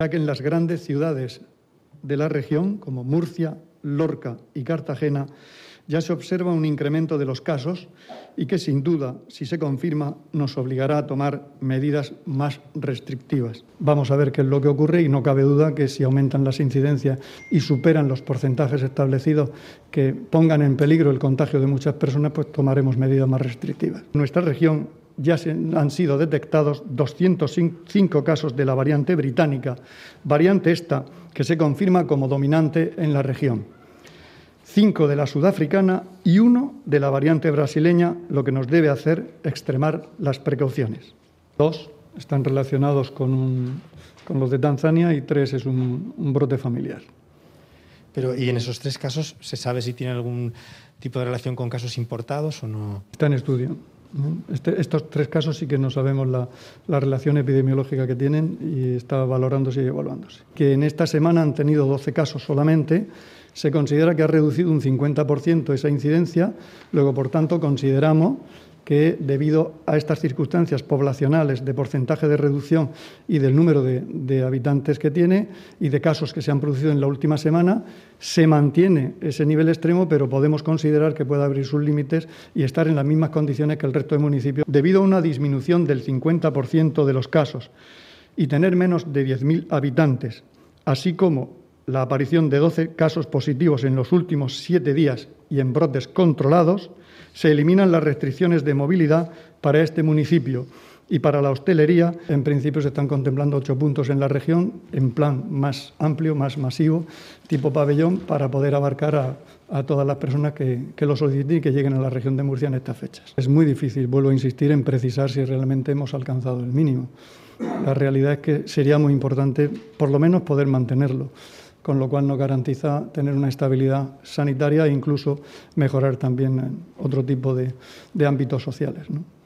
Ya que en las grandes ciudades de la región, como Murcia, Lorca y Cartagena, ya se observa un incremento de los casos y que, sin duda, si se confirma, nos obligará a tomar medidas más restrictivas. Vamos a ver qué es lo que ocurre y no cabe duda que si aumentan las incidencias y superan los porcentajes establecidos que pongan en peligro el contagio de muchas personas, pues tomaremos medidas más restrictivas. En nuestra región ya han sido detectados 205 casos de la variante británica, variante esta que se confirma como dominante en la región. 5 de la sudafricana y 1 de la variante brasileña, lo que nos debe hacer extremar las precauciones. 2 están relacionados con los de Tanzania y 3 es un brote familiar. Pero, ¿y en esos 3 casos se sabe si tienen algún tipo de relación con casos importados o no? Está en estudio. Estos 3 casos sí que no sabemos la relación epidemiológica que tienen y está valorándose y evaluándose. Que en esta semana han tenido 12 casos solamente. Se considera que ha reducido un 50% esa incidencia. Luego, por tanto, consideramos que debido a estas circunstancias poblacionales de porcentaje de reducción y del número de habitantes que tiene y de casos que se han producido en la última semana, se mantiene ese nivel extremo, pero podemos considerar que puede abrir sus límites y estar en las mismas condiciones que el resto de municipios. Debido a una disminución del 50% de los casos y tener menos de 10.000 habitantes, así como la aparición de 12 casos positivos en los últimos 7 días y en brotes controlados, se eliminan las restricciones de movilidad para este municipio. Y para la hostelería, en principio se están contemplando 8 puntos en la región, en plan más amplio, más masivo, tipo pabellón, para poder abarcar a todas las personas que lo soliciten y que lleguen a la región de Murcia en estas fechas. Es muy difícil, vuelvo a insistir, en precisar si realmente hemos alcanzado el mínimo. La realidad es que sería muy importante, por lo menos, poder mantenerlo, con lo cual nos garantiza tener una estabilidad sanitaria e incluso mejorar también otro tipo de ámbitos sociales, ¿no?